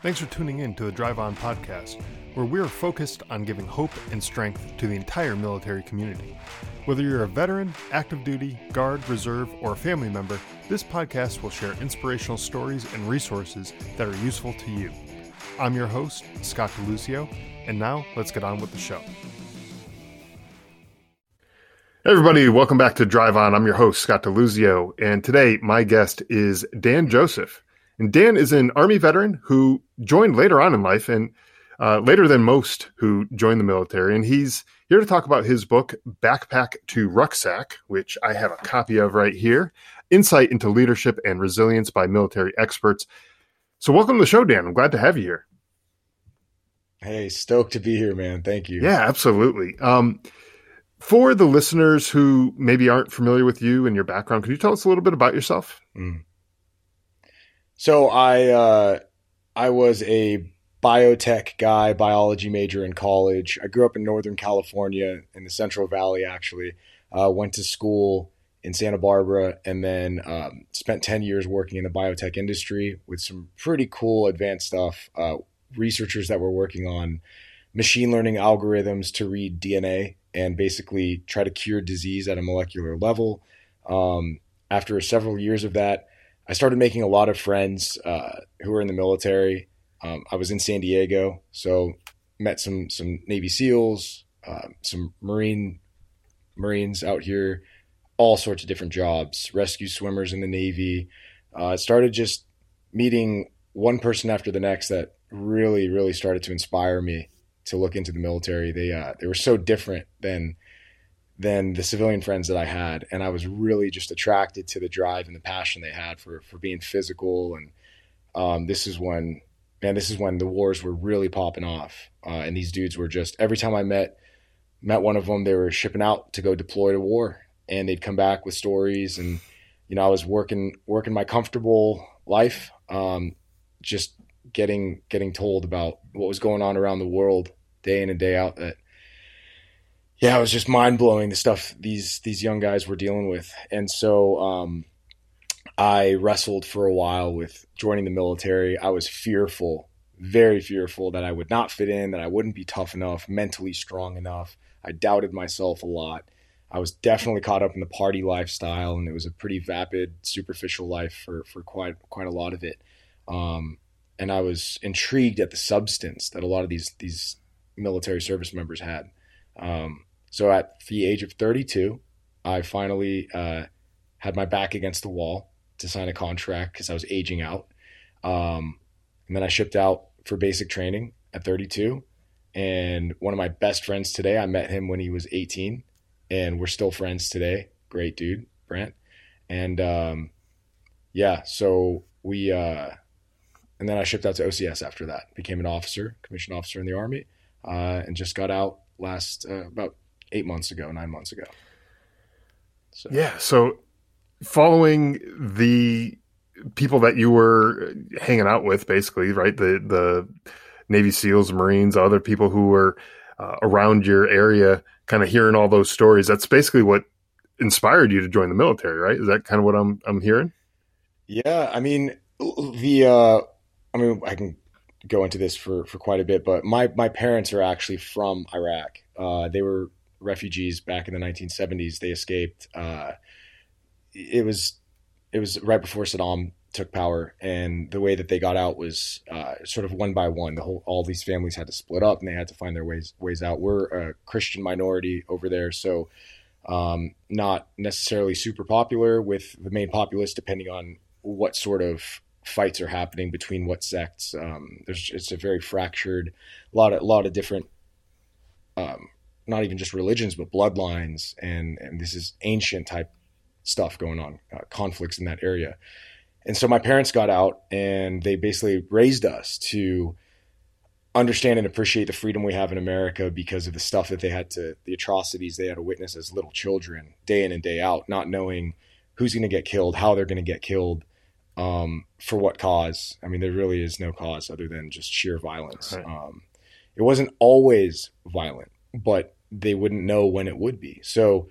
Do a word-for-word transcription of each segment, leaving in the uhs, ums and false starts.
Thanks for tuning in to the Drive On podcast, where we're focused on giving hope and strength to the entire military community. Whether you're a veteran, active duty, guard, reserve, or a family member, this podcast will share inspirational stories and resources that are useful to you. I'm your host, Scott DeLuzio, and now let's get on with the show. Hey everybody, welcome back to Drive On. I'm your host, Scott DeLuzio, and today my guest is Dan Joseph. And Dan is an Army veteran who joined later on in life and uh, later than most who joined the military. And he's here to talk about his book, Backpack to Rucksack, which I have a copy of right here, Insight into Leadership and Resilience by Military Experts. So welcome to the show, Dan. I'm glad to have you here. Hey, stoked to be here, man. Thank you. Yeah, absolutely. Um, for the listeners who maybe aren't familiar with you and your background, could you tell us a little bit about yourself? Mm. So I uh, I was a biotech guy, biology major in college. I grew up in Northern California in the Central Valley, actually. Uh, went to school in Santa Barbara and then um, spent ten years working in the biotech industry with some pretty cool advanced stuff. Uh, researchers that were working on machine learning algorithms to read D N A and basically try to cure disease at a molecular level. Um, after several years of that, I started making a lot of friends uh, who were in the military. Um, I was in San Diego, so met some some Navy SEALs, uh, some Marine Marines out here, all sorts of different jobs, rescue swimmers in the Navy. Uh, started just meeting one person after the next that really, really started to inspire me to look into the military. They uh, they were so different than than the civilian friends that I had. And I was really just attracted to the drive and the passion they had for, for being physical. And um, this is when, man, this is when the wars were really popping off. Uh, and these dudes were just, every time I met, met one of them, they were shipping out to go deploy to war, and they'd come back with stories. And, you know, I was working, working my comfortable life, um, just getting, getting told about what was going on around the world day in and day out. That, Yeah, it was just mind blowing, the stuff these these young guys were dealing with. And so um, I wrestled for a while with joining the military. I was fearful, very fearful that I would not fit in, that I wouldn't be tough enough, mentally strong enough. I doubted myself a lot. I was definitely caught up in the party lifestyle, and it was a pretty vapid, superficial life for, for quite quite a lot of it. Um, and I was intrigued at the substance that a lot of these these military service members had. Um, So at the age of thirty-two, I finally uh, had my back against the wall to sign a contract because I was aging out. Um, and then I shipped out for basic training at thirty-two. And one of my best friends today, I met him when he was eighteen, and we're still friends today. Great dude, Brent. And um, yeah, so we, uh, and then I shipped out to O C S after that, became an officer, commissioned officer in the Army, uh, and just got out last uh, about eight months ago, nine months ago. So. Yeah. So following the people that you were hanging out with, basically, right? The, the Navy SEALs, Marines, other people who were uh, around your area, kind of hearing all those stories. That's basically what inspired you to join the military, right? Is that kind of what I'm, I'm hearing? Yeah. I mean, the, uh, I mean, I can go into this for, for quite a bit, but my, my parents are actually from Iraq. Uh, they were refugees back in the nineteen seventies. They escaped. Uh, it was it was right before Saddam took power, and the way that they got out was uh, sort of one by one. The whole all these families had to split up, and they had to find their ways ways out. We're a Christian minority over there, so um, not necessarily super popular with the main populace, depending on what sort of fights are happening between what sects. Um, there's it's a very fractured, a lot of a lot of different. Um, not even just religions, but bloodlines. And, and this is ancient type stuff going on, uh, conflicts in that area. And so my parents got out, and they basically raised us to understand and appreciate the freedom we have in America because of the stuff that they had to, the atrocities they had to witness as little children, day in and day out, not knowing who's going to get killed, how they're going to get killed, um, for what cause. I mean, there really is no cause other than just sheer violence. Right. Um, it wasn't always violent, but they wouldn't know when it would be. So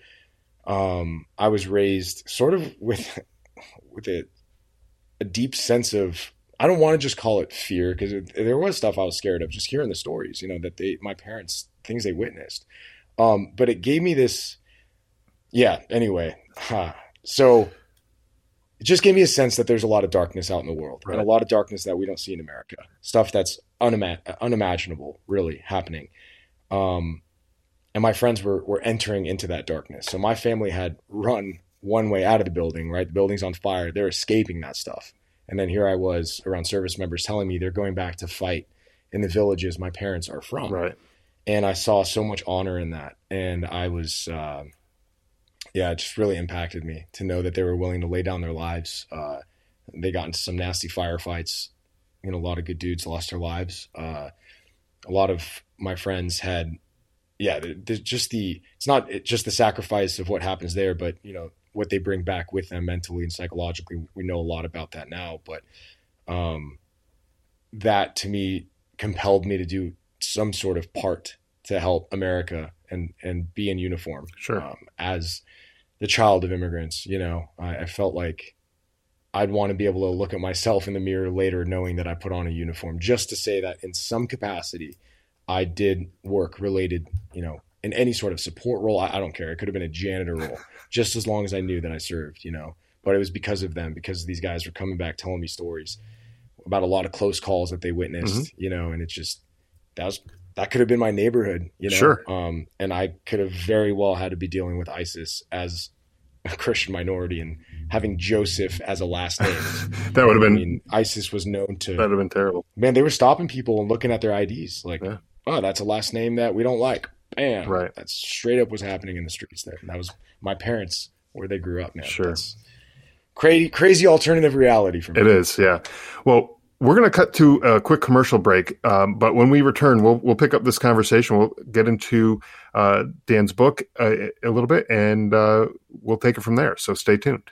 um, I was raised sort of with with a, a deep sense of I don't want to just call it fear, because there was stuff I was scared of just hearing the stories, you know, that they, my parents, things they witnessed. Um, but it gave me this, yeah, anyway. Huh. So it just gave me a sense that there's a lot of darkness out in the world, right, and a lot of darkness that we don't see in America, stuff that's unima- unimaginable really happening. Um, and my friends were, were entering into that darkness. So my family had run one way out of the building, right? The building's on fire. They're escaping that stuff. And then here I was around service members telling me they're going back to fight in the villages my parents are from. Right. And I saw so much honor in that. And I was, uh, yeah, it just really impacted me to know that they were willing to lay down their lives. Uh, they got into some nasty firefights. You know, a lot of good dudes lost their lives. Uh, a lot of my friends had, yeah, just the, it's not just the sacrifice of what happens there, but, you know, what they bring back with them mentally and psychologically. We know a lot about that now, but um, that to me compelled me to do some sort of part to help America and, and be in uniform. Sure. Um, as the child of immigrants, you know, I, I felt like I'd want to be able to look at myself in the mirror later, knowing that I put on a uniform, just to say that in some capacity I did work related, you know, in any sort of support role. I, I don't care. It could have been a janitor role, just as long as I knew that I served, you know, but it was because of them, because these guys were coming back, telling me stories about a lot of close calls that they witnessed, mm-hmm. you know, and it's just, that was, that could have been my neighborhood, you know, sure. um, and I could have very well had to be dealing with ISIS as a Christian minority and having Joseph as a last name. That would have been, I mean, ISIS was known to, that would have been terrible. Man, they were stopping people and looking at their I Ds like, yeah. oh, that's a last name that we don't like. Bam. Right. That's straight up what's happening in the streets there. And that was my parents, where they grew up, man. Sure. That's crazy, crazy alternative reality for me. It is, yeah. Well, we're going to cut to a quick commercial break, um, but when we return, we'll we'll pick up this conversation. We'll get into uh, Dan's book uh, a little bit, and uh, we'll take it from there. So stay tuned.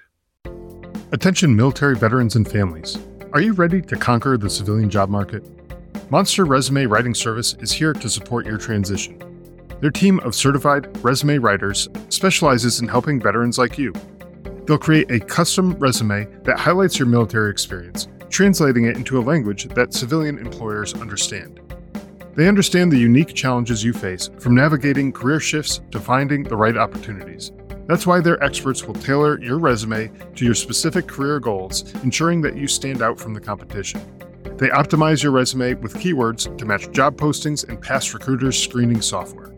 Attention military veterans and families. Are you ready to conquer the civilian job market? Monster Resume Writing Service is here to support your transition. Their team of certified resume writers specializes in helping veterans like you. They'll create a custom resume that highlights your military experience, translating it into a language that civilian employers understand. They understand the unique challenges you face, from navigating career shifts to finding the right opportunities. That's why their experts will tailor your resume to your specific career goals, ensuring that you stand out from the competition. They optimize your resume with keywords to match job postings and past recruiters' screening software.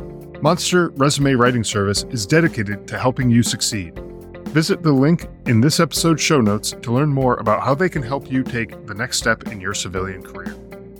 Monster Resume Writing Service is dedicated to helping you succeed. Visit the link in this episode's show notes to learn more about how they can help you take the next step in your civilian career.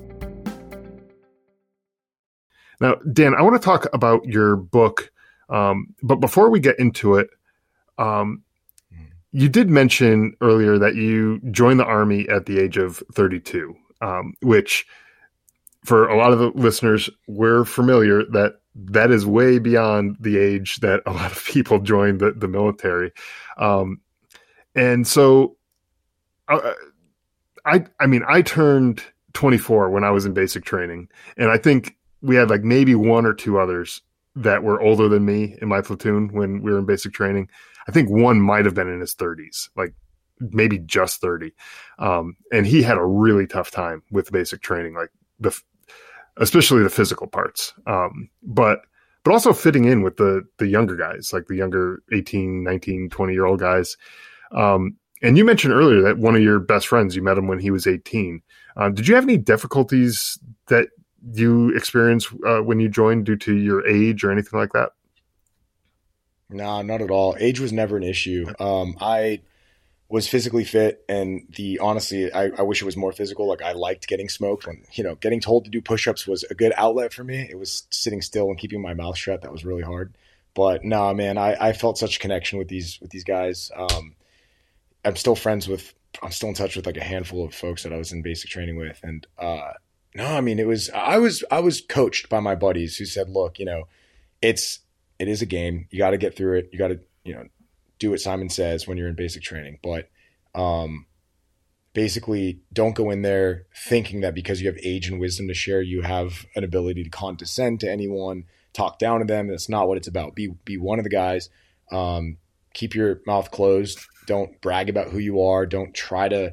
Now, Dan, I want to talk about your book, um, but before we get into it, um, you did mention earlier that you joined the Army at the age of thirty-two, um, which for a lot of the listeners, we're familiar that that is way beyond the age that a lot of people join the, the military. Um, and so uh, I, I mean, I turned twenty-four when I was in basic training, and I think we had like maybe one or two others that were older than me in my platoon when we were in basic training. I think one might have been in his thirties, like maybe just thirty. Um, and he had a really tough time with basic training, like the, especially the physical parts. Um, but, but also fitting in with the, the younger guys, like the younger eighteen, nineteen, twenty year old guys. Um, and you mentioned earlier that one of your best friends, you met him when he was eighteen. Uh, did you have any difficulties that you experienced uh, when you joined due to your age or anything like that? No, not at all. Age was never an issue. Um, I was physically fit, and the honestly, I, I wish it was more physical. Like, I liked getting smoked, and you know, getting told to do push-ups was a good outlet for me. It was sitting still and keeping my mouth shut that was really hard. But no, nah, man, I, I felt such a connection with these with these guys. Um, I'm still friends with. I'm still in touch with like a handful of folks that I was in basic training with, and uh, no, I mean, it was I was I was coached by my buddies who said, look, you know, it's. It is a game. You got to get through it. You got to, you know, do what Simon says when you're in basic training. But um, basically, don't go in there thinking that because you have age and wisdom to share, you have an ability to condescend to anyone, talk down to them. That's not what it's about. Be be one of the guys. Um, keep your mouth closed. Don't brag about who you are. Don't try to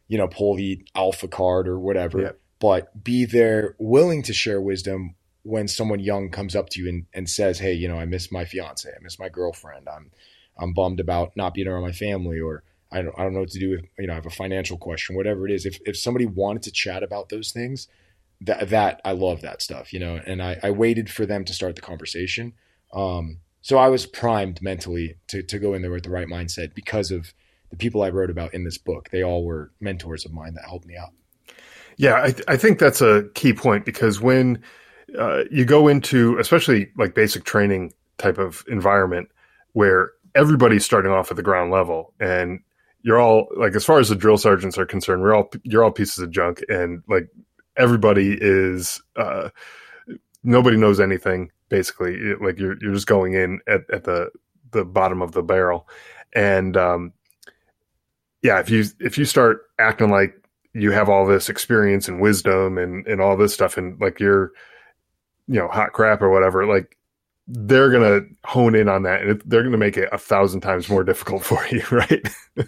you know, pull the alpha card or whatever, Yeah. but be there willing to share wisdom when someone young comes up to you and, and says, hey, you know, I miss my fiance, I miss my girlfriend. I'm, I'm bummed about not being around my family, or I don't, I don't know what to do with, you know, I have a financial question, whatever it is. If, if somebody wanted to chat about those things, that, that I love that stuff, you know, and I, I waited for them to start the conversation. Um, so I was primed mentally to, to go in there with the right mindset because of the people I wrote about in this book. They all were mentors of mine that helped me out. Yeah, I, th- I think that's a key point, because when uh, you go into, especially like basic training type of environment where everybody's starting off at the ground level, and you're all like, as far as the drill sergeants are concerned, we're all, you're all pieces of junk, and like everybody is, uh, nobody knows anything basically. Like you're, you're just going in at, at the, the bottom of the barrel. And, um, yeah, if you, if you start acting like you have all this experience and wisdom and, and all this stuff, and like you're, you know, hot crap or whatever, like they're going to hone in on that, and it, they're going to make it a thousand times more difficult for you. Right.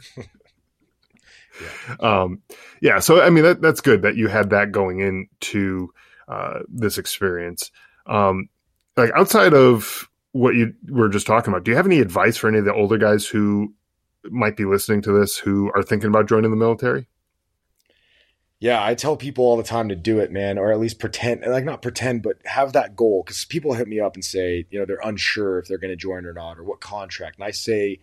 yeah. Um, yeah. So, I mean, that, that's good that you had that going into, uh, this experience. Um, like outside of what you were just talking about, do you have any advice for any of the older guys who might be listening to this, who are thinking about joining the military? Yeah, I tell people all the time to do it, man, or at least pretend, like not pretend, but have that goal. Because people hit me up and say, you know, they're unsure if they're going to join or not, or what contract. And I say,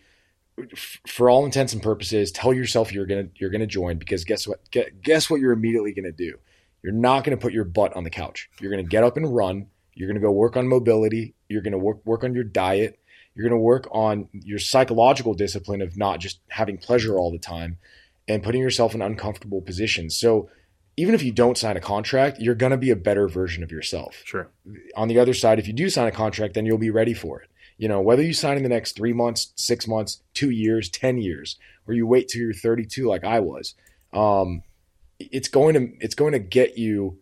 f- for all intents and purposes, tell yourself you're gonna you're gonna join, because guess what? Guess what you're immediately going to do? You're not going to put your butt on the couch. You're going to get up and run. You're going to go work on mobility. You're going to work work on your diet. You're going to work on your psychological discipline of not just having pleasure all the time and putting yourself in uncomfortable positions. So even if you don't sign a contract, you're going to be a better version of yourself. Sure. On the other side, if you do sign a contract, then you'll be ready for it. You know, whether you sign in the next three months, six months, two years, ten years, or you wait till you're thirty-two like I was, um, it's going to it's going to get you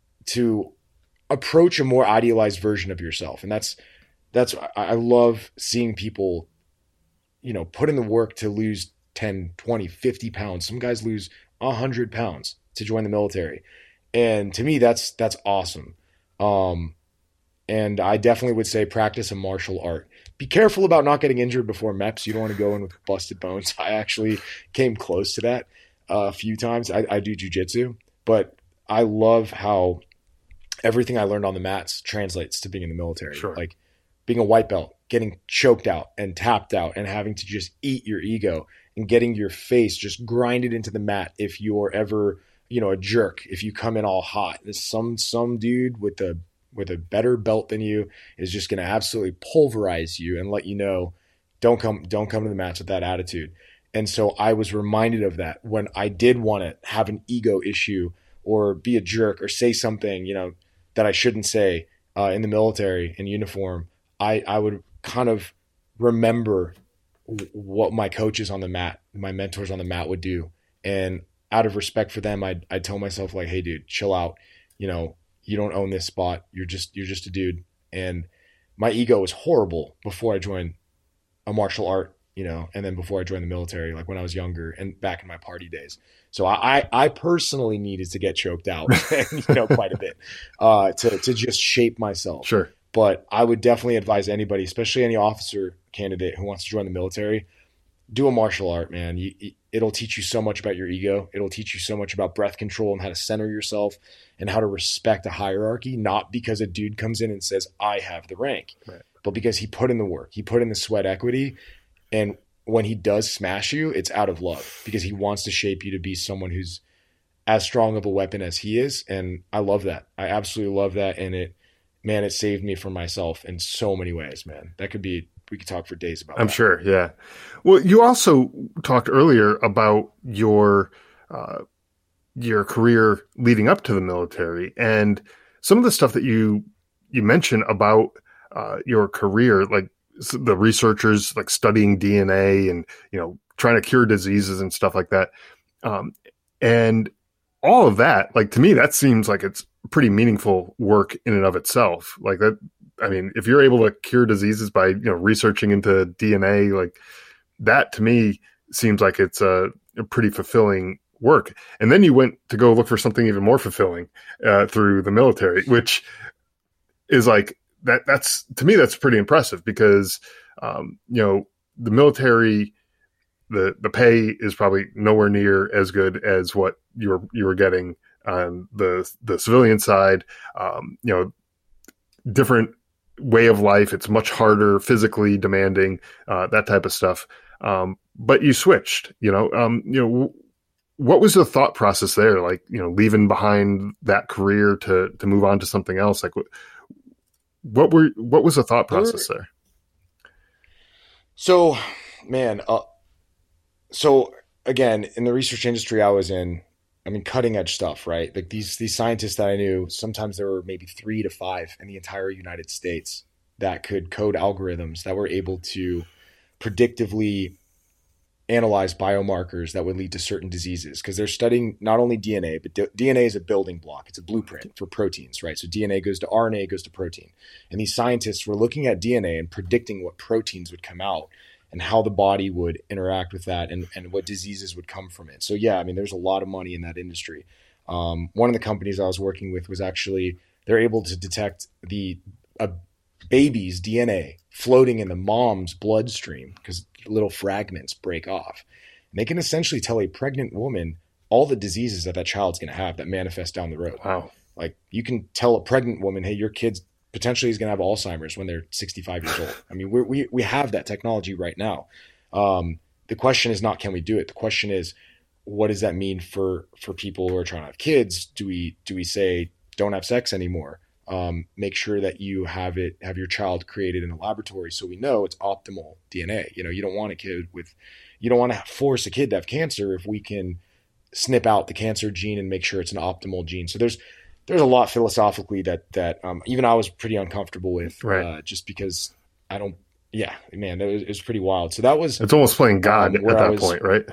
to approach a more idealized version of yourself. And that's that's I love seeing people, you know, put in the work to lose ten, twenty, fifty pounds. Some guys lose one hundred pounds to join the military. And to me, that's that's awesome. Um, and I definitely would say practice a martial art. Be careful about not getting injured before MEPS. You don't want to go in with busted bones. I actually came close to that uh, a few times. I, I do jujitsu, but I love how everything I learned on the mats translates to being in the military. Sure. Like being a white belt, getting choked out and tapped out and having to just eat your ego and getting your face just grinded into the mat if you're ever, you know, a jerk, if you come in all hot. There's some some dude with a with a better belt than you is just going to absolutely pulverize you and let you know, don't come don't come to the mats with that attitude. And so I was reminded of that when I did want to have an ego issue or be a jerk or say something, you know, that I shouldn't say uh, in the military in uniform. I, I would kind of remember w- what my coaches on the mat, my mentors on the mat would do. And out of respect for them, I'd, I'd tell myself like, hey dude, chill out. You know, you don't own this spot. You're just, you're just a dude. And my ego was horrible before I joined a martial art, you know, and then before I joined the military, like when I was younger and back in my party days. So I, I personally needed to get choked out, you know, quite a bit uh, to, to just shape myself. Sure. But I would definitely advise anybody, especially any officer candidate who wants to join the military, do a martial art, man. You, it'll teach you so much about your ego. It'll teach you so much about breath control and how to center yourself and how to respect a hierarchy, not because a dude comes in and says, I have the rank, right, but because he put in the work. He put in the sweat equity. And when he does smash you, it's out of love because he wants to shape you to be someone who's as strong of a weapon as he is. And I love that. I absolutely love that. And it, man, it saved me from myself in so many ways, man. That could be, we could talk for days about I'm that. sure. Yeah. Well, you also talked earlier about your, uh, your career leading up to the military and some of the stuff that you, you mentioned about, uh, your career, like the researchers, like studying D N A and, you know, trying to cure diseases and stuff like that. Um, and all of that, like, to me, that seems like it's pretty meaningful work in and of itself. Like that, I mean, if you're able to cure diseases by, you know, researching into D N A, like that to me seems like it's a, a pretty fulfilling work. And then you went to go look for something even more fulfilling uh, through the military, which is like that. That's to me, that's pretty impressive because, um, you know, the military, the, the pay is probably nowhere near as good as what you were, you were getting on the, the civilian side. Um, you know, different way of life. It's much harder, physically demanding, uh, that type of stuff. Um, but you switched, you know, um, you know, what was the thought process there? Like, you know, leaving behind that career to, to move on to something else. Like what, what were, what was the thought process there? So, man, uh, so again, in the research industry I was in, I mean, cutting edge stuff, right? Like these, these scientists that I knew, sometimes there were maybe three to five in the entire United States that could code algorithms that were able to predictively analyze biomarkers that would lead to certain diseases. Because they're studying not only D N A, but D N A is a building block. It's a blueprint for proteins, right? So D N A goes to R N A, goes to protein. And these scientists were looking at D N A and predicting what proteins would come out and how the body would interact with that and, and what diseases would come from it. So yeah, I mean, there's a lot of money in that industry. Um, one of the companies I was working with was actually, they're able to detect the a baby's D N A floating in the mom's bloodstream because little fragments break off. And they can essentially tell a pregnant woman all the diseases that that child's going to have that manifest down the road. Wow. Like you can tell a pregnant woman, hey, your kid's potentially is going to have Alzheimer's when they're sixty-five years old. I mean, we're, we we have that technology right now. Um, the question is not, can we do it? The question is, what does that mean for, for people who are trying to have kids? Do we, do we say, don't have sex anymore? Um, make sure that you have it, have your child created in a laboratory. So we know it's optimal D N A. You know, you don't want a kid with, you don't want to force a kid to have cancer if we can snip out the cancer gene and make sure it's an optimal gene. So there's, there's a lot philosophically that, that, um, even I was pretty uncomfortable with, right. uh, just because I don't, yeah, man, it was, it was pretty wild. So that was, it's almost playing God um, at that was, point, right?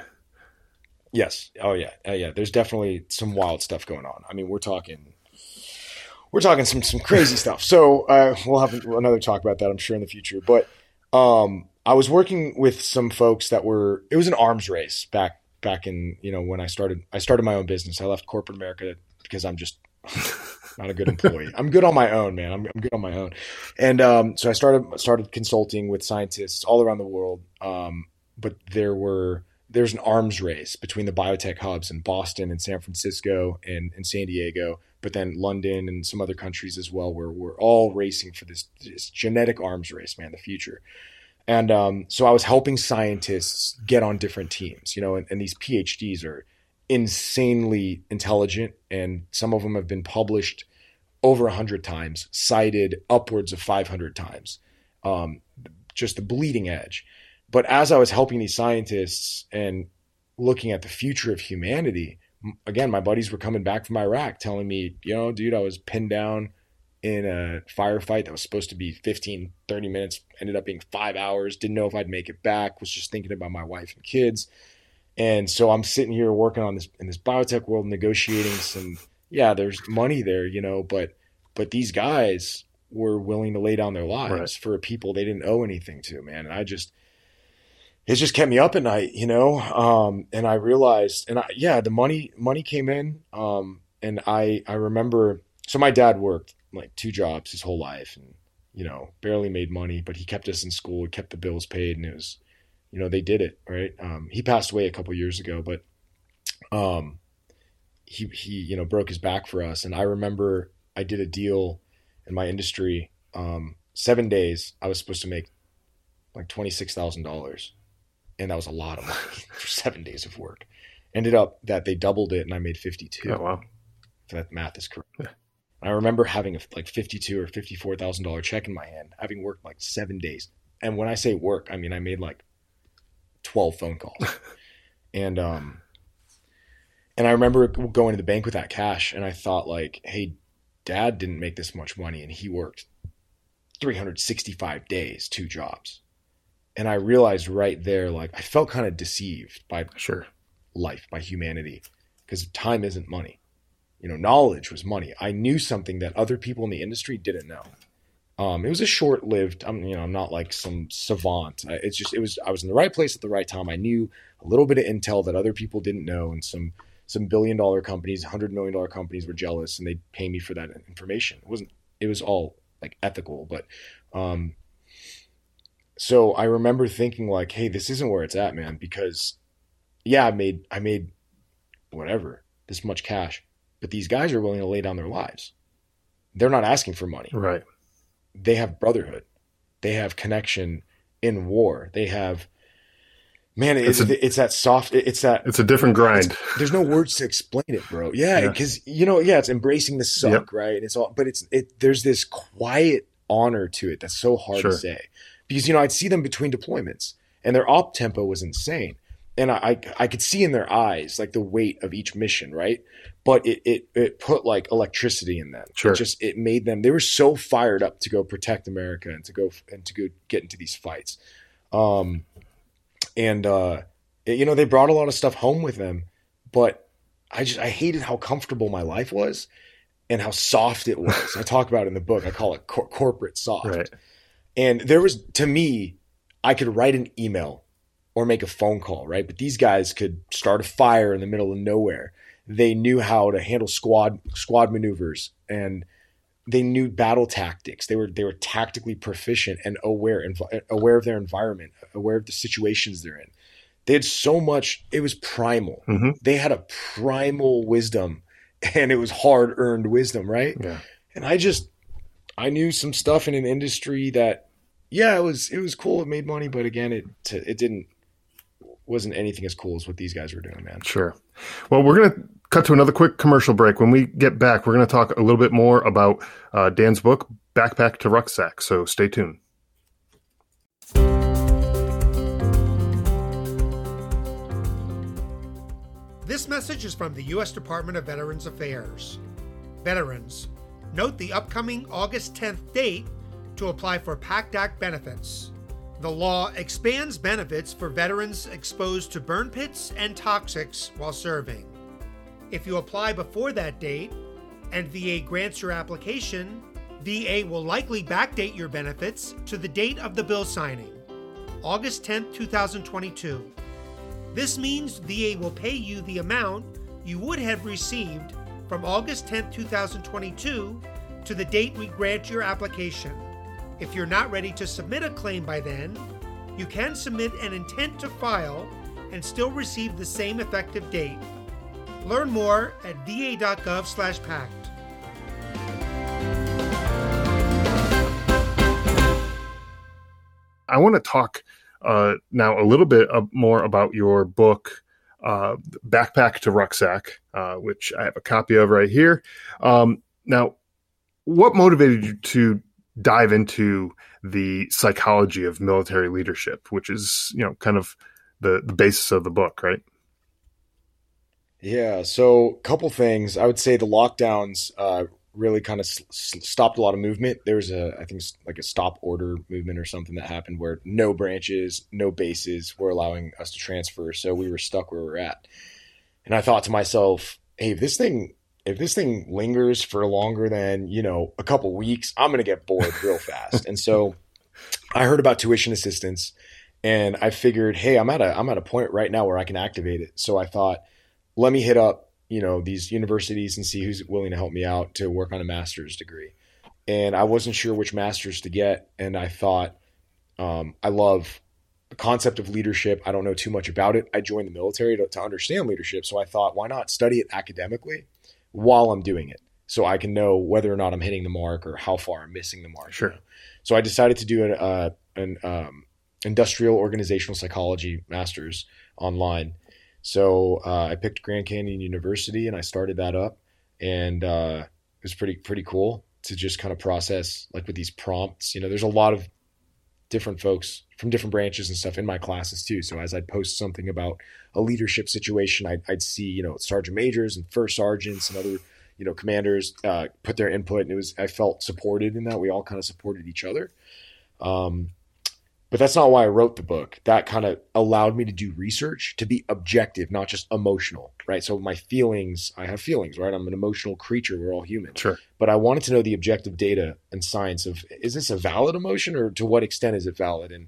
Yes. Oh yeah. Uh, yeah. There's definitely some wild stuff going on. I mean, we're talking, we're talking some, some crazy stuff. So, uh, we'll have another talk about that, I'm sure, in the future, but, um, I was working with some folks that were, it was an arms race back, back in, you know, when I started, I started my own business. I left corporate America because I'm just not a good employee. I'm good on my own, man. I'm, I'm good on my own. And, um, so I started, started consulting with scientists all around the world. Um, but there were, there's an arms race between the biotech hubs in Boston and San Francisco and, and San Diego, but then London and some other countries as well, where we're all racing for this, this genetic arms race, man, the future. And, um, so I was helping scientists get on different teams, you know, and, and these PhDs are insanely intelligent, and some of them have been published over a hundred times, cited upwards of five hundred times, um, just the bleeding edge. But as I was helping these scientists and looking at the future of humanity, again, my buddies were coming back from Iraq telling me, you know, dude, I was pinned down in a firefight that was supposed to be fifteen, thirty minutes, ended up being five hours, didn't know if I'd make it back, was just thinking about my wife and kids. And so I'm sitting here working on this in this biotech world, negotiating some, yeah, there's money there, you know, but, but these guys were willing to lay down their lives right. for people they didn't owe anything to, man. And I just, it just kept me up at night, you know? Um, and I realized, and I, yeah, the money, money came in. Um, and I, I remember, so my dad worked like two jobs his whole life and, you know, barely made money, but he kept us in school, kept the bills paid, and it was, you know, they did it, right? Um, he passed away a couple years ago, but, um, he, he, you know, broke his back for us. And I remember I did a deal in my industry, um, seven days, I was supposed to make like twenty-six thousand dollars. And that was a lot of money for seven days of work. Ended up that they doubled it and I made fifty-two. Oh, wow. If that math is correct. Yeah. I remember having a like fifty-two or fifty-four thousand dollars check in my hand, having worked like seven days. And when I say work, I mean, I made like twelve phone calls. and, um, and I remember going to the bank with that cash and I thought like, hey, dad didn't make this much money and he worked three hundred sixty-five days, two jobs. And I realized right there, like I felt kind of deceived by sure. life, by humanity, because time isn't money. You know, knowledge was money. I knew something that other people in the industry didn't know. Um, it was a short-lived, I'm, you know, I'm not like some savant. I, it's just, it was, I was in the right place at the right time. I knew a little bit of intel that other people didn't know and some, some billion dollar companies, hundred million dollar companies were jealous and they'd pay me for that information. It wasn't, it was all like ethical, but, um, so I remember thinking like, hey, this isn't where it's at, man, because yeah, I made, I made whatever, this much cash, but these guys are willing to lay down their lives. They're not asking for money. Right. They have brotherhood. They have connection in war. They have, man, it's, it's, a, it's that soft, it's that. It's a different grind. There's no words to explain it, bro. Yeah. yeah. Cause you know, yeah, it's embracing the suck, yep. right? And it's all, but it's, it, there's this quiet honor to it that's so hard sure. to say. Because, you know, I'd see them between deployments and their op tempo was insane. And I, I, I could see in their eyes, like the weight of each mission, right? But it, it, it put like electricity in them. Sure. It just, it made them, they were so fired up to go protect America and to go, and to go get into these fights. Um, and, uh, it, you know, they brought a lot of stuff home with them, but I just, I hated how comfortable my life was and how soft it was. I talk about it in the book. I call it cor- corporate soft. Right. And there was, to me, I could write an email or make a phone call, right? But these guys could start a fire in the middle of nowhere. They knew how to handle squad squad maneuvers, and they knew battle tactics. They were they were tactically proficient and aware aware of their environment, aware of the situations they're in. They had so much. It was primal. Mm-hmm. They had a primal wisdom, and it was hard earned wisdom, right? Yeah. And I just I knew some stuff in an industry that, yeah, it was it was cool. It made money, but again, it it didn't. wasn't anything as cool as what these guys were doing, man. Sure. Well, we're going to cut to another quick commercial break. When we get back, we're going to talk a little bit more about uh, Dan's book, Backpack to Rucksack. So stay tuned. This message is from the U S Department of Veterans Affairs. Veterans, note the upcoming August tenth date to apply for PACT Act benefits. The law expands benefits for veterans exposed to burn pits and toxics while serving. If you apply before that date and V A grants your application, V A will likely backdate your benefits to the date of the bill signing, August tenth, twenty twenty-two. This means V A will pay you the amount you would have received from August tenth, twenty twenty-two to the date we grant your application. If you're not ready to submit a claim by then, you can submit an intent to file and still receive the same effective date. Learn more at va.gov slash pact. I want to talk uh, now a little bit uh, more about your book, uh, Backpack to Rucksack, uh, which I have a copy of right here. Um, now, what motivated you to dive into the psychology of military leadership, which is, you know, kind of the, the basis of the book, right? Yeah. So a couple things. I would say the lockdowns uh, really kind of s- stopped a lot of movement. There was a, I think like a stop order movement or something that happened where no branches, no bases were allowing us to transfer. So we were stuck where we were at. And I thought to myself, hey, if this thing if this thing lingers for longer than, you know, a couple weeks, I'm going to get bored real fast. And so I heard about tuition assistance and I figured, hey, I'm at a, I'm at a point right now where I can activate it. So I thought, let me hit up, you know, these universities and see who's willing to help me out to work on a master's degree. And I wasn't sure which master's to get. And I thought, um, I love the concept of leadership. I don't know too much about it. I joined the military to, to understand leadership. So I thought, why not study it academically while I'm doing it so I can know whether or not I'm hitting the mark or how far I'm missing the mark. Sure. You know? So I decided to do an, uh, an um, industrial organizational psychology master's online. So uh, I picked Grand Canyon University and I started that up, and uh, it was pretty pretty cool to just kind of process like with these prompts. You know, there's a lot of different folks from different branches and stuff in my classes too. So as I'd post something about a leadership situation, I'd, I'd see, you know, sergeant majors and first sergeants and other, you know, commanders uh, put their input, and it was, I felt supported in that. We all kind of supported each other. Um, but that's not why I wrote the book. That kind of allowed me to do research, to be objective, not just emotional, right? So my feelings, I have feelings, right? I'm an emotional creature. We're all human. Sure. But I wanted to know the objective data and science of, is this a valid emotion, or to what extent is it valid? And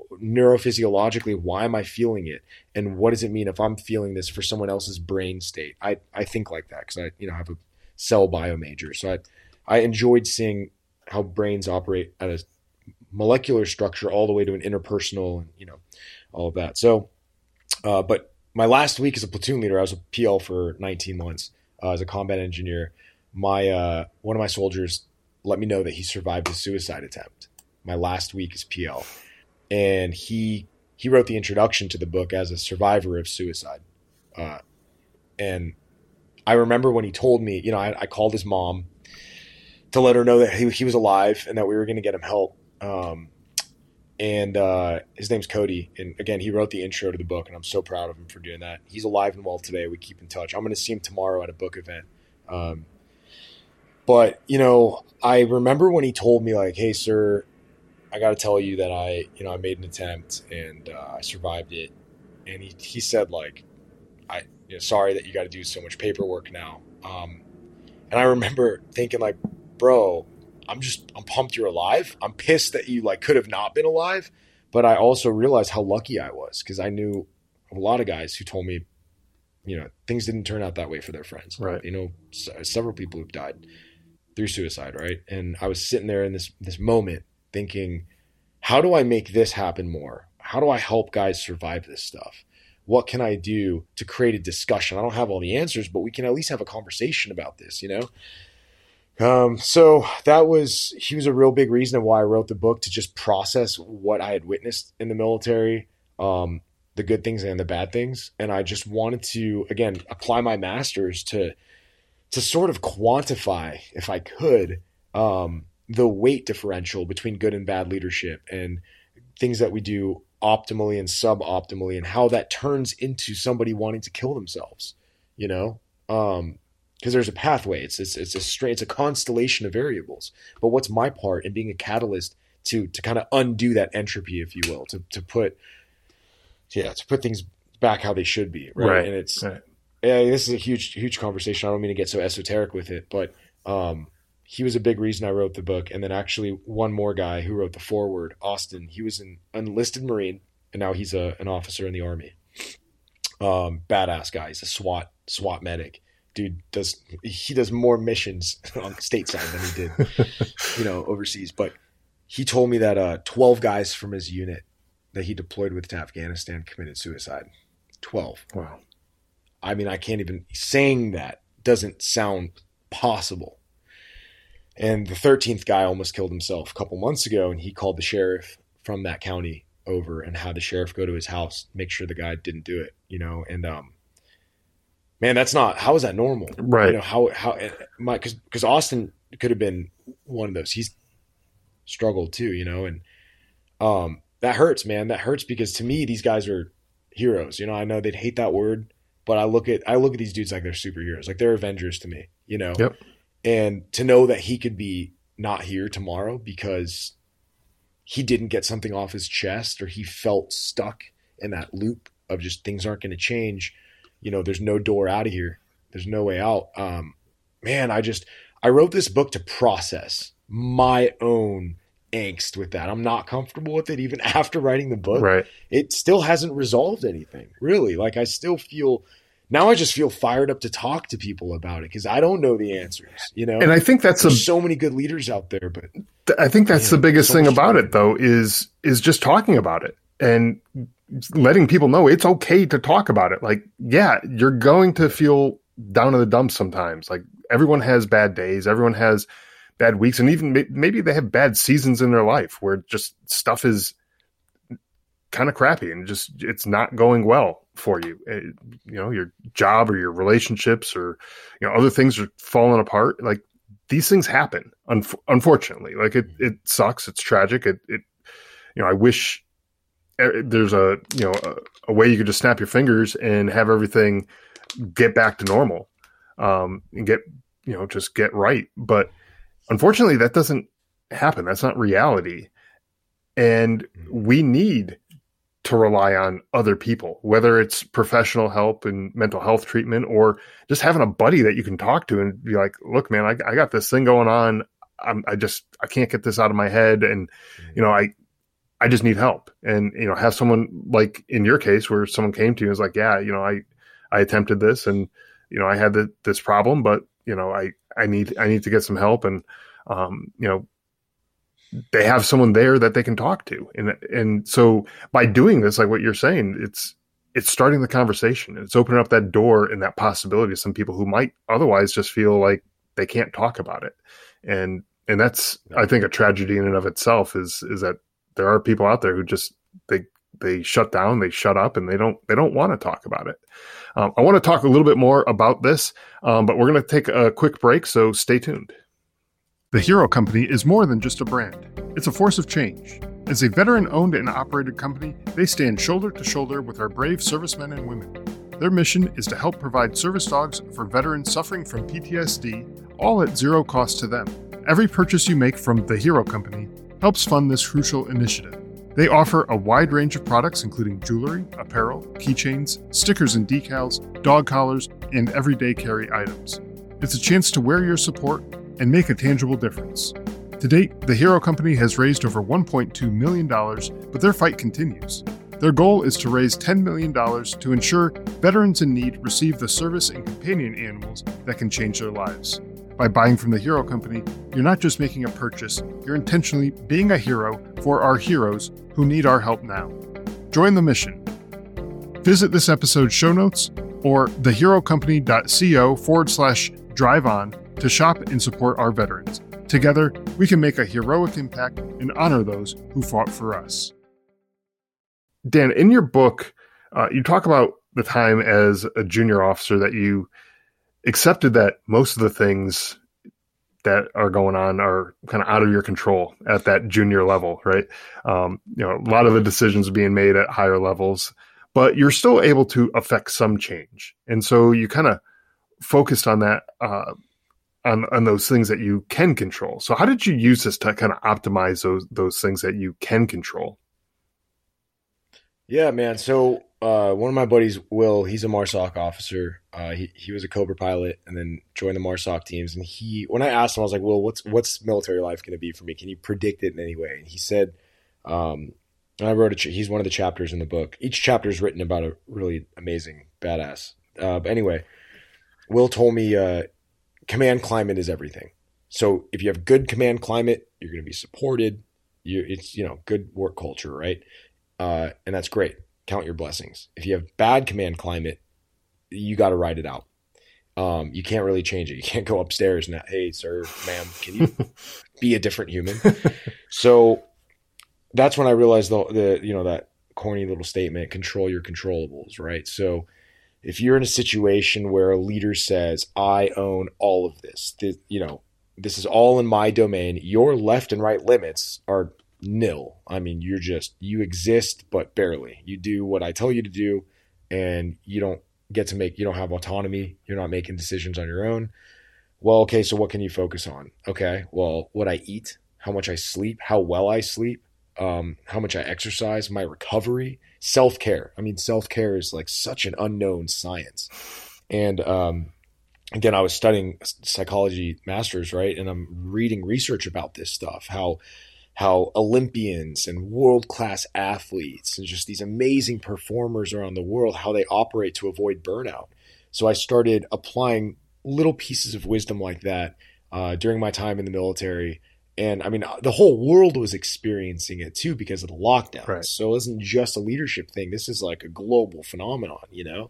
neurophysiologically, why am I feeling it? And what does it mean if I'm feeling this for someone else's brain state? I, I think like that because I, you know, have a cell bio major. So I, I enjoyed seeing how brains operate at a molecular structure all the way to an interpersonal and, you know, all of that. So, uh, but my last week as a platoon leader, I was a P L for nineteen months uh, as a combat engineer. My, uh, one of my soldiers let me know that he survived a suicide attempt. My last week as P L. And he, he wrote the introduction to the book as a survivor of suicide. Uh, and I remember when he told me, you know, I, I called his mom to let her know that he, he was alive and that we were going to get him help. Um, and uh, his name's Cody. And again, he wrote the intro to the book, and I'm so proud of him for doing that. He's alive and well today. We keep in touch. I'm going to see him tomorrow at a book event. Um, but, you know, I remember when he told me, like, hey, sir, I got to tell you that I, you know, I made an attempt and uh, I survived it. And he, he said, like, I, you know, sorry that you got to do so much paperwork now. Um, and I remember thinking, like, bro, I'm just, I'm pumped you're alive. I'm pissed that you like could have not been alive. But I also realized how lucky I was because I knew a lot of guys who told me, you know, things didn't turn out that way for their friends. Right. You know, s- several people who've died through suicide. Right. And I was sitting there in this, this moment thinking, how do I make this happen more? How do I help guys survive this stuff? What can I do to create a discussion? I don't have all the answers, but we can at least have a conversation about this, you know? Um, so that was, he was a real big reason of why I wrote the book, to just process what I had witnessed in the military, um, the good things and the bad things. And I just wanted to, again, apply my master's to, to sort of quantify, if I could, um, the weight differential between good and bad leadership and things that we do optimally and suboptimally, and how that turns into somebody wanting to kill themselves, you know? Um, Because there's a pathway. It's it's it's a straight, it's a constellation of variables. But what's my part in being a catalyst to to kind of undo that entropy, if you will, to to put yeah to put things back how they should be, right? Right. And it's right. yeah, this is a huge huge conversation. I don't mean to get so esoteric with it, but um, he was a big reason I wrote the book. And then actually one more guy who wrote the foreword, Austin. He was an enlisted Marine, and now he's a an officer in the Army. Um, badass guy. He's a SWAT SWAT medic. Dude does he does more missions on stateside than he did, you know, overseas. But he told me that uh, twelve guys from his unit that he deployed with to Afghanistan committed suicide. twelve. Wow. I mean, I can't even saying that doesn't sound possible. And the thirteenth guy almost killed himself a couple months ago, and he called the sheriff from that county over and had the sheriff go to his house, make sure the guy didn't do it, you know, and um. Man, that's not, how is that normal? Right. You know, how, how, my, cause, cause Austin could have been one of those. He's struggled too, you know, and, um, that hurts, man. That hurts because to me, these guys are heroes. You know, I know they'd hate that word, but I look at, I look at these dudes like they're superheroes, like they're Avengers to me, you know? Yep. And to know that he could be not here tomorrow because he didn't get something off his chest, or he felt stuck in that loop of just things aren't going to change. You know, there's no door out of here. There's no way out. Um, man, I just, I wrote this book to process my own angst with that. I'm not comfortable with it even after writing the book. Right. It still hasn't resolved anything, really. Like I still feel, now I just feel fired up to talk to people about it because I don't know the answers, you know? And I think that's There's a, so many good leaders out there, but I think that's man, the biggest so thing much about time. it though, is, is just talking about it and letting people know it's okay to talk about it. Like, yeah, you're going to feel down in the dumps sometimes. Like everyone has bad days. Everyone has bad weeks. And even maybe they have bad seasons in their life where just stuff is kind of crappy and just, it's not going well for you. It, you know, your job or your relationships or, you know, other things are falling apart. Like these things happen. Un- unfortunately, like it, it sucks. It's tragic. It, it, you know, I wish there's a, you know, a, a way you could just snap your fingers and have everything get back to normal, um, and get, you know, just get right. But unfortunately that doesn't happen. That's not reality. And we need to rely on other people, whether it's professional help and mental health treatment, or just having a buddy that you can talk to and be like, look, man, I, I got this thing going on. I'm, I just, I can't get this out of my head. And, you know, I, I just need help. And, you know, have someone like in your case where someone came to you and was like, yeah, you know, I, I attempted this and, you know, I had the, this problem, but, you know, I, I need, I need to get some help. And, um, you know, they have someone there that they can talk to. And, and so by doing this, like what you're saying, it's, it's starting the conversation. It's opening up that door and that possibility to some people who might otherwise just feel like they can't talk about it. And, and that's, I think, a tragedy in and of itself is, is that there are people out there who just, they, they shut down, they shut up, and they don't, they don't want to talk about it. Um, I want to talk a little bit more about this, um, but we're going to take a quick break. So stay tuned. The Hero Company is more than just a brand. It's a force of change. As a veteran-owned and operated company, they stand shoulder to shoulder with our brave servicemen and women. Their mission is to help provide service dogs for veterans suffering from P T S D, all at zero cost to them. Every purchase you make from The Hero Company helps fund this crucial initiative. They offer a wide range of products including jewelry, apparel, keychains, stickers and decals, dog collars, and everyday carry items. It's a chance to wear your support and make a tangible difference. To date, the Hero Company has raised over one point two million dollars, but their fight continues. Their goal is to raise ten million dollars to ensure veterans in need receive the service and companion animals that can change their lives. By buying from the Hero Company, you're not just making a purchase, you're intentionally being a hero for our heroes who need our help now. Join the mission. Visit this episode's show notes or theherocompany.co forward slash drive on to shop and support our veterans. Together, we can make a heroic impact and honor those who fought for us. Dan, in your book, uh, you talk about the time as a junior officer that you accepted that most of the things that are going on are kind of out of your control at that junior level, right? Um, you know, a lot of the decisions being made at higher levels, but you're still able to affect some change. And so you kind of focused on that, uh, On, on those things that you can control. So how did you use this to kind of optimize those those things that you can control? Yeah, man. So uh, one of my buddies, Will, he's a MARSOC officer. Uh, he he was a Cobra pilot and then joined the MARSOC teams. And he, when I asked him, I was like, "Will, what's what's military life going to be for me? Can you predict it in any way?" And he said, um, and I wrote a. Ch- he's one of the chapters in the book. Each chapter is written about a really amazing badass. Uh, but anyway, Will told me. Uh, Command climate is everything. So if you have good command climate, you're going to be supported. You, it's, you know, good work culture, right? Uh, and that's great. Count your blessings. If you have bad command climate, you got to ride it out. Um, you can't really change it. You can't go upstairs and, hey, sir, ma'am, can you be a different human? So that's when I realized the, the, you know, that corny little statement, control your controllables, right? So if you're in a situation where a leader says, I own all of this, this, you know, this is all in my domain, your left and right limits are nil. I mean, you're just, you exist, but barely. You do what I tell you to do, and you don't get to make, you don't have autonomy. You're not making decisions on your own. Well, okay, so what can you focus on? Okay, well, what I eat, how much I sleep, how well I sleep, um, how much I exercise, my recovery, self-care. I mean, self-care is like such an unknown science. And um, again, I was studying psychology masters, right? And I'm reading research about this stuff, how how Olympians and world-class athletes and just these amazing performers around the world, how they operate to avoid burnout. So I started applying little pieces of wisdom like that uh, during my time in the military. And I mean, the whole world was experiencing it too because of the lockdown. Right. So it wasn't just a leadership thing. This is like a global phenomenon, you know?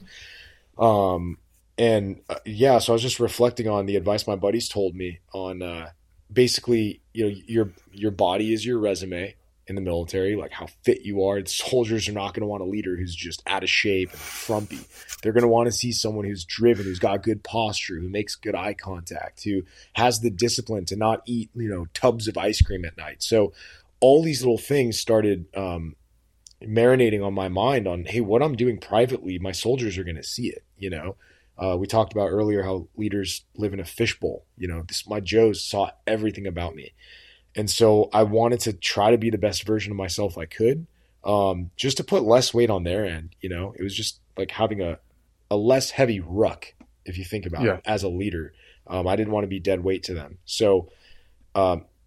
Um, and uh, yeah, so I was just reflecting on the advice my buddies told me on uh, basically, you know, your, your body is your resume in the military, like how fit you are. The soldiers are not going to want a leader who's just out of shape and frumpy. They're going to want to see someone who's driven, who's got good posture, who makes good eye contact, who has the discipline to not eat, you know, tubs of ice cream at night. So all these little things started um, marinating on my mind on, hey, what I'm doing privately, my soldiers are going to see it. You know, uh, we talked about earlier how leaders live in a fishbowl. You know, this, my Joes saw everything about me. And so I wanted to try to be the best version of myself I could, um, just to put less weight on their end. You know, it was just like having a, a less heavy ruck, if you think about yeah. it, as a leader. Um, I didn't want to be dead weight to them. So um,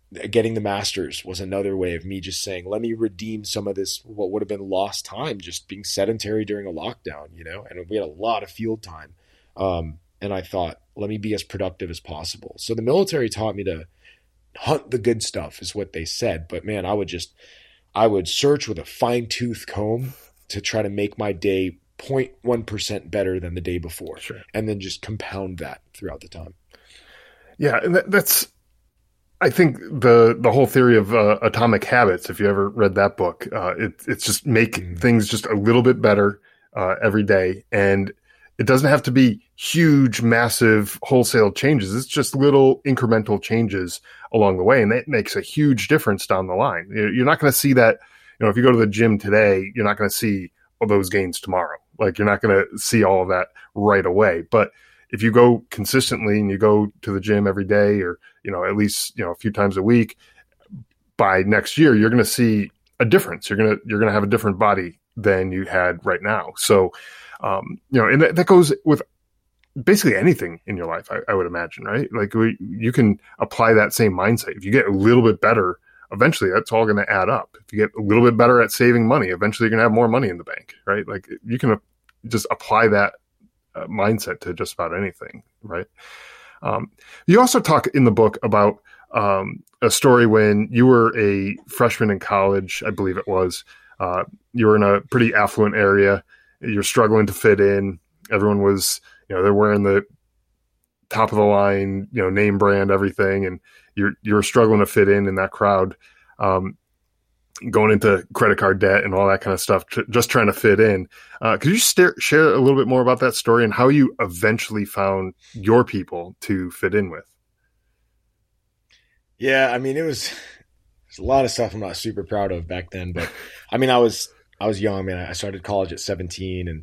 getting the master's was another way of me just saying, let me redeem some of this, what would have been lost time, just being sedentary during a lockdown, you know, and we had a lot of field time. Um, and I thought, let me be as productive as possible. So the military taught me to hunt the good stuff is what they said. But man, I would just, I would search with a fine tooth comb to try to make my day zero point one percent better than the day before. Sure. And then just compound that throughout the time. Yeah. And that, that's, I think the the whole theory of uh, Atomic Habits, if you ever read that book, uh, it, it's just make mm-hmm. things just a little bit better uh, every day. And it doesn't have to be huge, massive, wholesale changes. It's just little incremental changes along the way. And that makes a huge difference down the line. You're not going to see that, you know, if you go to the gym today, you're not going to see all those gains tomorrow. Like you're not going to see all of that right away. But if you go consistently and you go to the gym every day or, you know, at least, you know, a few times a week, by next year, you're going to see a difference. You're going to, you're going to have a different body than you had right now. So, um, you know, and that, that goes with basically anything in your life, I, I would imagine, right? Like we, you can apply that same mindset. If you get a little bit better, eventually that's all going to add up. If you get a little bit better at saving money, eventually you're going to have more money in the bank, right? Like you can just apply that Uh, mindset to just about anything, right? Um, you also talk in the book about um, a story when you were a freshman in college, I believe it was. Uh, you were in a pretty affluent area. You're struggling to fit in. Everyone was, you know, they're wearing the top of the line, you know, name brand, everything, and you're you're struggling to fit in in that crowd. Um, going into credit card debt and all that kind of stuff, tr- just trying to fit in. Uh, could you st- share a little bit more about that story and how you eventually found your people to fit in with? Yeah, I mean, it was, there's a lot of stuff I'm not super proud of back then, but I mean, I was, I was young, man. I started college at seventeen and,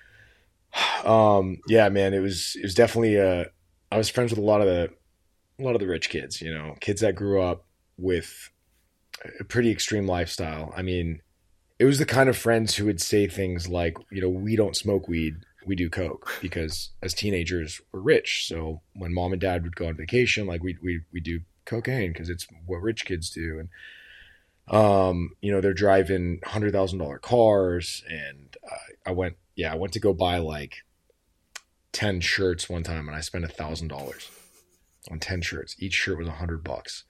um, yeah, man, it was, it was definitely, uh, I was friends with a lot of the, a lot of the rich kids, you know, kids that grew up with a pretty extreme lifestyle. I mean, it was the kind of friends who would say things like, you know, we don't smoke weed, we do coke, because as teenagers we're rich. So when mom and dad would go on vacation, like we we we do cocaine because it's what rich kids do. And um, you know, they're driving hundred thousand dollar cars, and uh, I went, yeah, I went to go buy like ten shirts one time, and I spent a thousand dollars on ten shirts. Each shirt was a hundred bucks.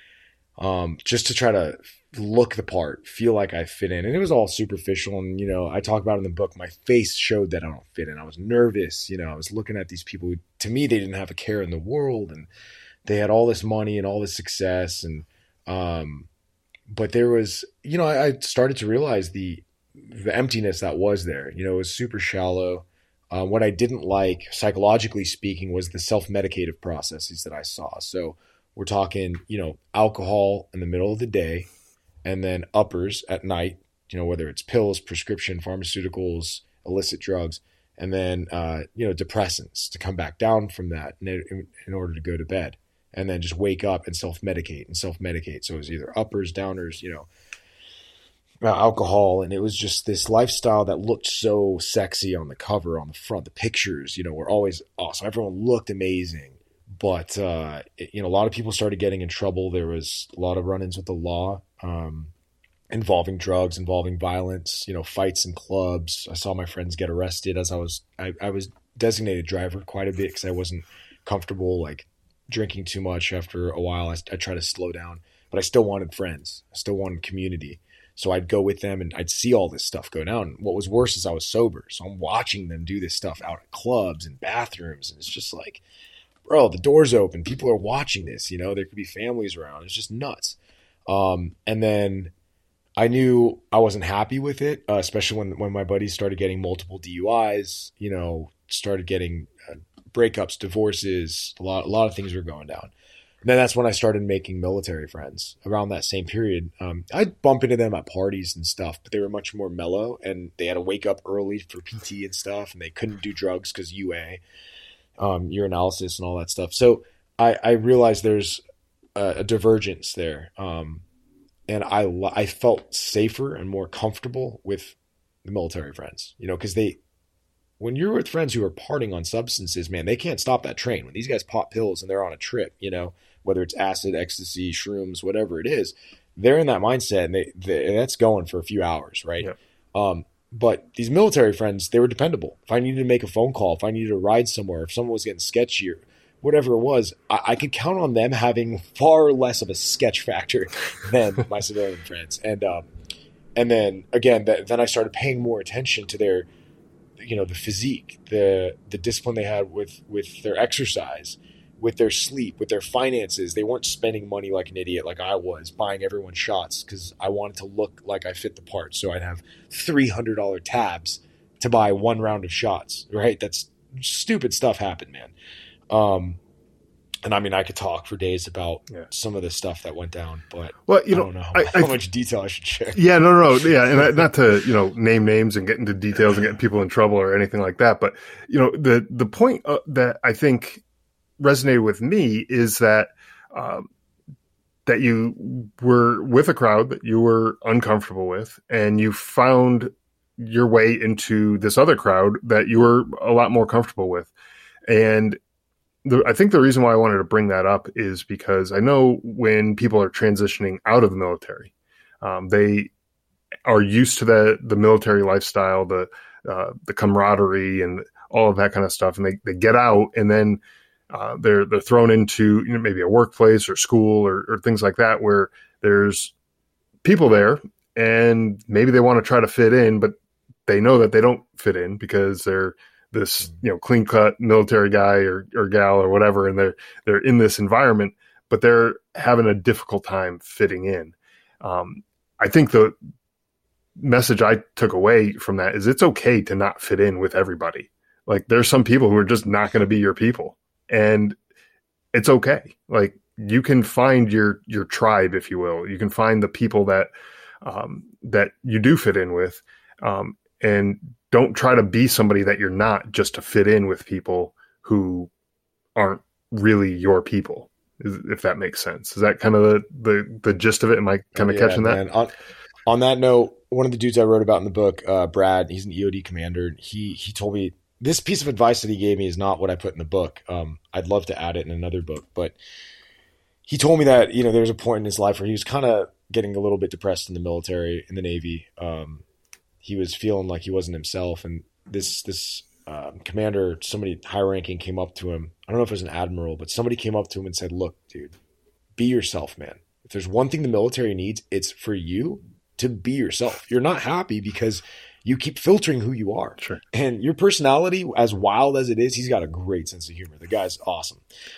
Um, just to try to look the part, feel like I fit in. And it was all superficial. And, you know, I talk about it in the book, my face showed that I don't fit in. I was nervous. You know, I was looking at these people who, to me, they didn't have a care in the world, and they had all this money and all this success. And, um, but there was, you know, I, I started to realize the, the emptiness that was there. You know, it was super shallow. Uh, what I didn't like, psychologically speaking, was the self-medicative processes that I saw. So, we're talking, you know, alcohol in the middle of the day and then uppers at night, you know, whether it's pills, prescription, pharmaceuticals, illicit drugs, and then, uh, you know, depressants to come back down from that in, in order to go to bed, and then just wake up and self-medicate and self-medicate. So it was either uppers, downers, you know, uh, alcohol. And it was just this lifestyle that looked so sexy on the cover, on the front. The pictures, you know, were always awesome. Everyone looked amazing. But, uh, you know, a lot of people started getting in trouble. There was a lot of run-ins with the law um, involving drugs, involving violence, you know, fights in clubs. I saw my friends get arrested as I was I, I was designated driver quite a bit because I wasn't comfortable, like, drinking too much. After a while, I, I tried to slow down. But I still wanted friends. I still wanted community. So I'd go with them and I'd see all this stuff go down. What was worse is I was sober. So I'm watching them do this stuff out at clubs and bathrooms. And it's just like, bro, the door's open. People are watching this, you know, there could be families around. It's just nuts. Um, and then I knew I wasn't happy with it, uh, especially when, when my buddies started getting multiple D U Is, you know, started getting uh, breakups, divorces, a lot, a lot of things were going down. And then that's when I started making military friends around that same period. Um, I'd bump into them at parties and stuff, but they were much more mellow, and they had to wake up early for P T and stuff, and they couldn't do drugs because U A. Um, urinalysis and all that stuff. So I, I realized there's a, a divergence there. Um, and I, I felt safer and more comfortable with the military friends, you know, cause they, when you're with friends who are partying on substances, man, they can't stop that train. When these guys pop pills and they're on a trip, you know, whether it's acid, ecstasy, shrooms, whatever it is, they're in that mindset, and they, they and that's going for a few hours, right? Yep. Um, but these military friends, they were dependable. If I needed to make a phone call, if I needed to ride somewhere, if someone was getting sketchy or whatever it was, I, I could count on them having far less of a sketch factor than my civilian friends. And um, and then again, that, then I started paying more attention to their, you know, the physique, the the discipline they had with with their exercise, with their sleep, with their finances. They weren't spending money like an idiot like I was, buying everyone shots because I wanted to look like I fit the part. So I'd have three hundred dollars tabs to buy one round of shots, right? That's stupid stuff happened, man. Um, and I mean, I could talk for days about yeah. some of the stuff that went down, but well, you I know, don't know how, I, how I, much detail I should share. Yeah, no, no, yeah. And I, not to, you know, name names and get into details and get people in trouble or anything like that. But, you know, the, the point uh, that I think resonated with me is that, um, that you were with a crowd that you were uncomfortable with, and you found your way into this other crowd that you were a lot more comfortable with. And the, I think the reason why I wanted to bring that up is because I know when people are transitioning out of the military, um, they are used to the the military lifestyle, the uh, the camaraderie, and all of that kind of stuff, and they, they get out, and then uh, they're they're thrown into, you know, maybe a workplace or school or, or things like that where there's people there, and maybe they want to try to fit in, but they know that they don't fit in because they're this, you know, clean cut military guy or, or gal or whatever. And they're, they're in this environment, but they're having a difficult time fitting in. Um, I think the message I took away from that is it's okay to not fit in with everybody. Like, there's some people who are just not going to be your people, and it's okay. Like, you can find your, your tribe, if you will. You can find the people that, um, that you do fit in with. Um, and don't try to be somebody that you're not just to fit in with people who aren't really your people, if that makes sense. Is that kind of the, the, the gist of it? Am I kind of oh, yeah, catching that? On, on that note, one of the dudes I wrote about in the book, uh, Brad, he's an E O D commander. He, he told me this piece of advice that he gave me is not what I put in the book. Um, I'd love to add it in another book, but he told me that, you know, there's a point in his life where he was kind of getting a little bit depressed in the military, in the Navy. Um, he was feeling like he wasn't himself. And this, this, um, commander, somebody high ranking came up to him. I don't know if it was an admiral, but somebody came up to him and said, look, dude, be yourself, man. If there's one thing the military needs, it's for you to be yourself. You're not happy because you keep filtering who you are. Sure. And your personality, as wild as it is, he's got a great sense of humor. The guy's awesome.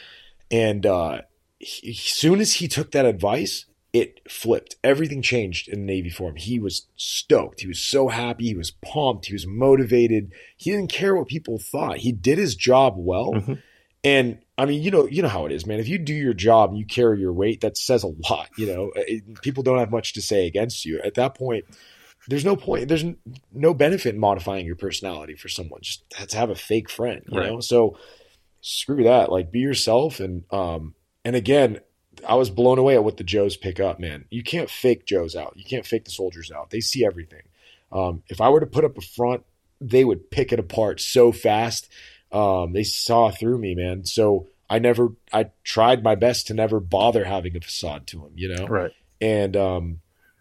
And, uh, he, as soon as he took that advice, it flipped. Everything changed in the Navy for him. He was stoked. He was so happy. He was pumped. He was motivated. He didn't care what people thought. He did his job well. Mm-hmm. And I mean, you know, you know how it is, man. If you do your job and you carry your weight, that says a lot. You know, it, people don't have much to say against you. At that point, there's no point. There's no benefit in modifying your personality for someone. Just have to have a fake friend, you right. know? So screw that. Like, be yourself. And, um, and again, I was blown away at what the Joes pick up, man. You can't fake Joes out. You can't fake the soldiers out. They see everything. Um, if I were to put up a front, they would pick it apart so fast. Um, they saw through me, man. So I never, I tried my best to never bother having a facade to them, you know? Right. And, um,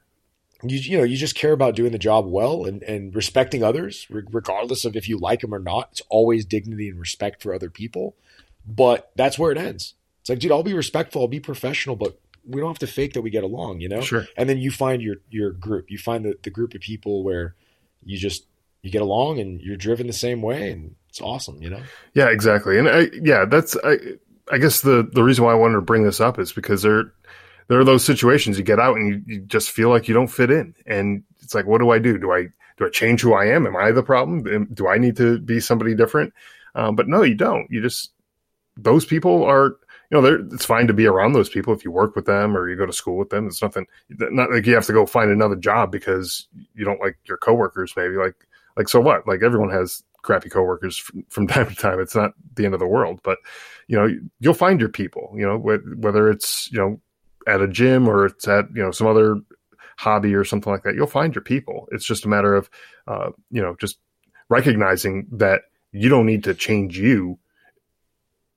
you, you know, you just care about doing the job well and, and respecting others, regardless of if you like them or not. It's always dignity and respect for other people, but that's where it ends. It's like, dude, I'll be respectful, I'll be professional, but we don't have to fake that we get along, you know? Sure. And then you find your your group. You find the, the group of people where you just you get along and you're driven the same way, and it's awesome, you know? Yeah, exactly. And I yeah, that's I I guess the, the reason why I wanted to bring this up is because there there are those situations you get out and you, you just feel like you don't fit in. And it's like, what do I do? Do I do I change who I am? Am I the problem? Do I need to be somebody different? Um, but no, you don't. You just those people are You know, it's fine to be around those people if you work with them or you go to school with them. It's nothing, not like you have to go find another job because you don't like your coworkers. Maybe like, like so what? Like, everyone has crappy coworkers from, from time to time. It's not the end of the world, but you know, you'll find your people. You know, whether it's, you know, at a gym or it's at, you know, some other hobby or something like that. You'll find your people. It's just a matter of uh, you know, just recognizing that you don't need to change you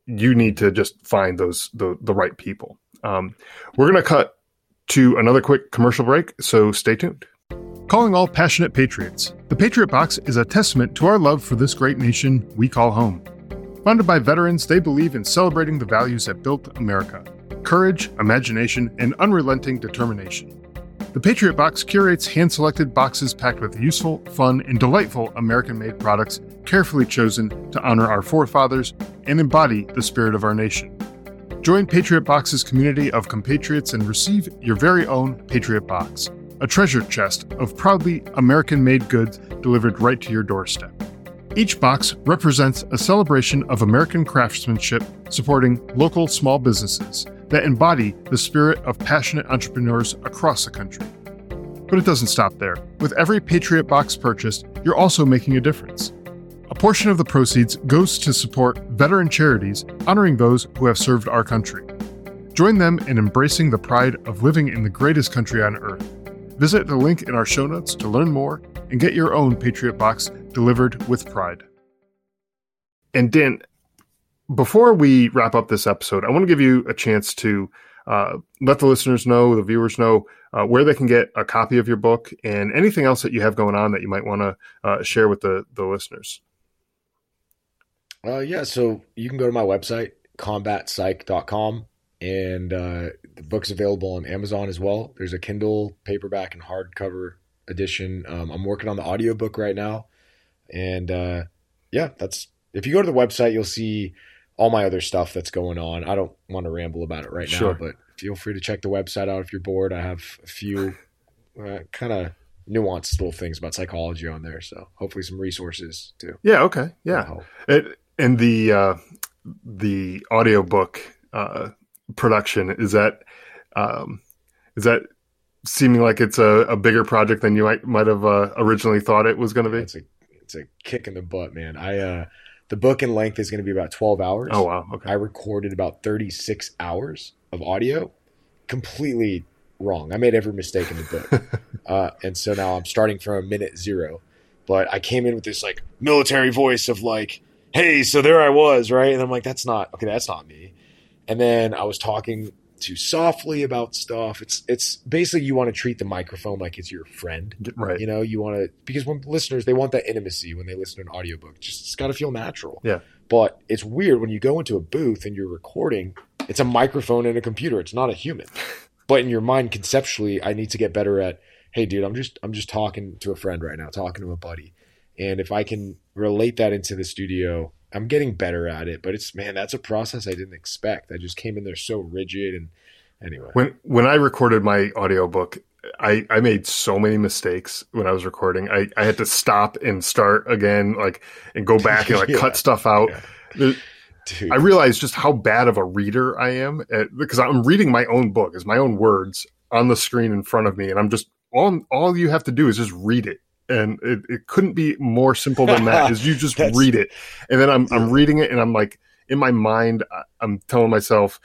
you need to just find those the, the right people. Um, we're going to cut to another quick commercial break, so stay tuned. Calling all passionate patriots, the Patriot Box is a testament to our love for this great nation we call home. Founded by veterans, they believe in celebrating the values that built America: courage, imagination, and unrelenting determination. The Patriot Box curates hand-selected boxes packed with useful, fun, and delightful American-made products carefully chosen to honor our forefathers and embody the spirit of our nation. Join Patriot Box's community of compatriots and receive your very own Patriot Box, a treasure chest of proudly American-made goods delivered right to your doorstep. Each box represents a celebration of American craftsmanship supporting local small businesses that embody the spirit of passionate entrepreneurs across the country. But it doesn't stop there. With every Patriot Box purchased, you're also making a difference. A portion of the proceeds goes to support veteran charities honoring those who have served our country. Join them in embracing the pride of living in the greatest country on earth. Visit the link in our show notes to learn more and get your own Patriot Box delivered with pride. And Dan, before we wrap up this episode, I want to give you a chance to uh, let the listeners know, the viewers know, uh, where they can get a copy of your book and anything else that you have going on that you might want to uh, share with the, the listeners. Uh, yeah, so you can go to my website, combat psych dot com, and uh, the book's available on Amazon as well. There's a Kindle, paperback, and hardcover edition. Um, I'm working on the audiobook right now. And uh, yeah, that's if you go to the website, you'll see all my other stuff that's going on. I don't want to ramble about it right Sure. now, but feel free to check the website out if you're bored. I have a few uh, kind of nuanced little things about psychology on there. So hopefully some resources too. Yeah. Okay. Yeah. It, and the, uh, the audiobook uh, production, is that, um, is that seeming like it's a, a bigger project than you might, might have uh, originally thought it was going to be? It's a, it's a kick in the butt, man. I, uh, the book in length is going to be about twelve hours. Oh, wow. Okay. I recorded about thirty-six hours of audio, completely wrong. I made every mistake in the book. uh, and so now I'm starting from a minute zero. But I came in with this like military voice of like, hey, so there I was, right? And I'm like, that's not, okay, that's not me. And then I was talking too softly about stuff. It's it's basically you want to treat the microphone like it's your friend. Right. You know, you want to, because when listeners, they want that intimacy when they listen to an audiobook. Just it's got to feel natural. Yeah. But it's weird when you go into a booth and you're recording, it's a microphone and a computer. It's not a human. But in your mind, conceptually, I need to get better at, hey, dude, I'm just I'm just talking to a friend right now, talking to a buddy. And if I can relate that into the studio, I'm getting better at it. But it's, man, that's a process I didn't expect. I just came in there so rigid. And anyway. When when I recorded my audiobook, I, I made so many mistakes when I was recording. I, I had to stop and start again, like, and go back and like yeah. cut stuff out. Yeah. Dude. I realized just how bad of a reader I am at, because I'm reading my own book, it's my own words on the screen in front of me. And I'm just, all, all you have to do is just read it. And it, it couldn't be more simple than that, is you just read it. And then I'm, I'm reading it and I'm like, in my mind, I'm telling myself,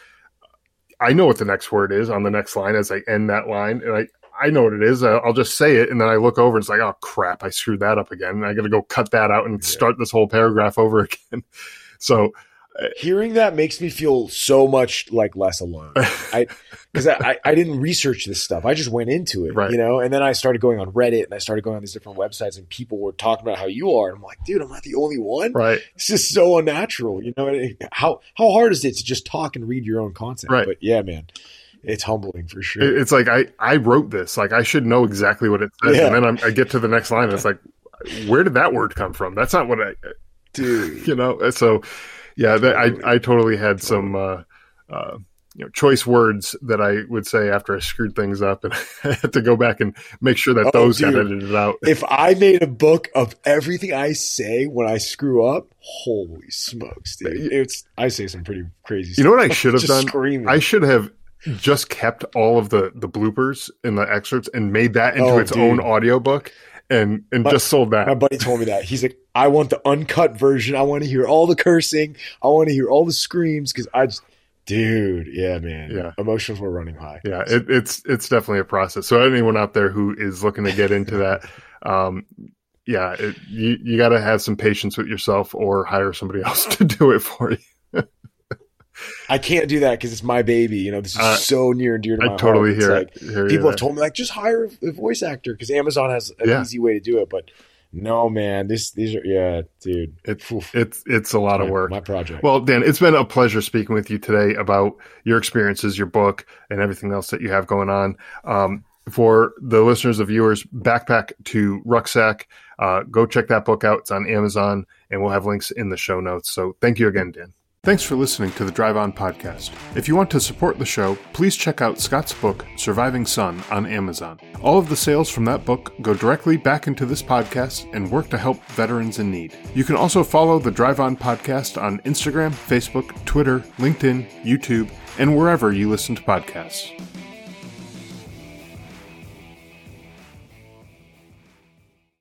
I know what the next word is on the next line as I end that line. And I, I know what it is. I'll just say it. And then I look over and it's like, oh crap, I screwed that up again. And I got to go cut that out and yeah. start this whole paragraph over again. So hearing that makes me feel so much like less alone. I, cause I, I didn't research this stuff. I just went into it, right. you know, and then I started going on Reddit and I started going on these different websites and people were talking about how you are. And I'm like, dude, I'm not the only one. Right. This is so unnatural. You know, how, how hard is it to just talk and read your own content? Right. But yeah, man, it's humbling for sure. It's like, I, I wrote this, like I should know exactly what it says. Yeah. And then I'm, I get to the next line and it's like, where did that word come from? That's not what I, dude, you know? So yeah, that, I, I totally had some, uh, uh, you know, choice words that I would say after I screwed things up, and I had to go back and make sure that oh, those dude. got edited out. If I made a book of everything I say when I screw up, holy smokes, dude! It's I say some pretty crazy stuff. You know what I should have done? Screaming. I should have just kept all of the the bloopers in the excerpts and made that into oh, its dude. own audiobook and and my, just sold that. My buddy told me that. He's like, I want the uncut version. I want to hear all the cursing. I want to hear all the screams because I just, dude, yeah, man. Yeah. Emotions were running high. Yeah, it, it's it's definitely a process. So anyone out there who is looking to get into that, um, yeah, it, you, you got to have some patience with yourself or hire somebody else to do it for you. I can't do that because it's my baby. You know, this is uh, so near and dear to my I totally heart. hear like, it. Hear people have that. told me, like, just hire a voice actor because Amazon has an yeah. easy way to do it. But no, man, this these are yeah, dude. It's Oof. it's it's a lot my, of work. My project. Well, Dan, it's been a pleasure speaking with you today about your experiences, your book, and everything else that you have going on. Um, for the listeners and viewers, Backpack to Rucksack, uh, go check that book out. It's on Amazon, and we'll have links in the show notes. So thank you again, Dan. Thanks for listening to the Drive On podcast. If you want to support the show, please check out Scott's book, Surviving Son, on Amazon. All of the sales from that book go directly back into this podcast and work to help veterans in need. You can also follow the Drive On podcast on Instagram, Facebook, Twitter, LinkedIn, YouTube, and wherever you listen to podcasts.